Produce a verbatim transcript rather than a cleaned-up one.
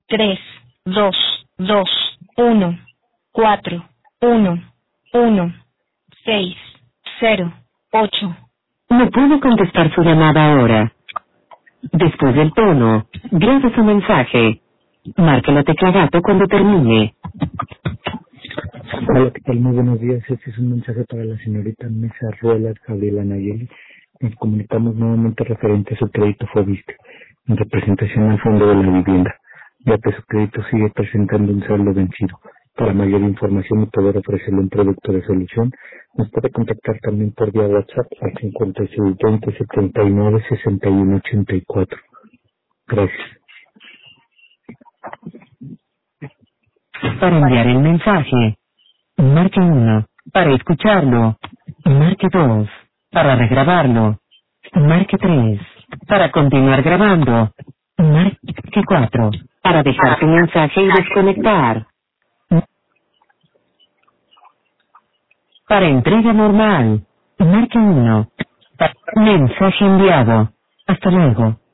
tres, dos, dos, uno, cuatro, uno, uno, seis, cero, ocho. No puedo contestar su llamada ahora. Después del tono, grabe su mensaje. Marque la tecla gato cuando termine. Hola, ¿qué tal? Muy buenos días. Este es un mensaje para la señorita Mesa Ruelas Gabriela Nayeli. Nos comunicamos nuevamente referente a su crédito Fobiste, en representación al Fondo de la Vivienda, ya que su crédito sigue presentando un saldo vencido. Para mayor información y poder ofrecerle un producto de solución, nos puede contactar también por vía WhatsApp al cincuenta y seis veinte setenta y nueve sesenta y uno ochenta y cuatro. Gracias. Para enviar el mensaje, marque uno. Para escucharlo, marque dos. Para regrabarlo, marque tres. Para continuar grabando, marque cuatro. Para dejar su mensaje y desconectar. Para entrega normal, marque uno. Mensaje enviado. Hasta luego.